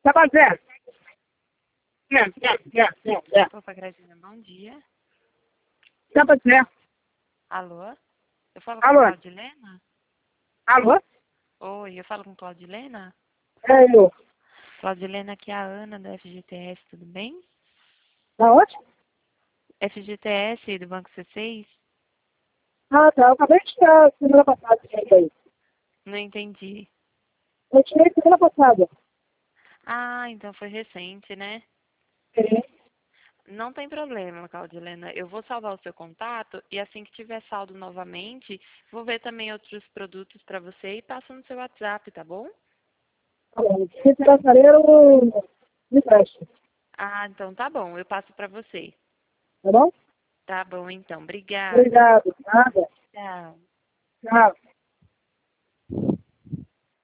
Tá bom, Zé. É. Opa, Grazinha, bom dia. Tá bom, Zé. Alô? Eu falo com Alô? Claudilena? Alô? Oi, eu falo com Claudilena? É eu. Claudilena, aqui é a Ana da FGTS, tudo bem? Da onde? FGTS do Banco C6? Ah, tá. Eu acabei de tirar semana passada. Aí. Não entendi. Eu tirei semana passada. Ah, então foi recente, né? É. Não tem problema, Claudilena. Eu vou salvar o seu contato e assim que tiver saldo novamente, vou ver também outros produtos para você e passo no seu WhatsApp, tá bom? Tá bom. Se tirar sareiro, me preste. Ah, então tá bom, eu passo para você. Tá bom? Tá bom, então. Obrigada. Obrigado. Nada. Tchau. Tchau.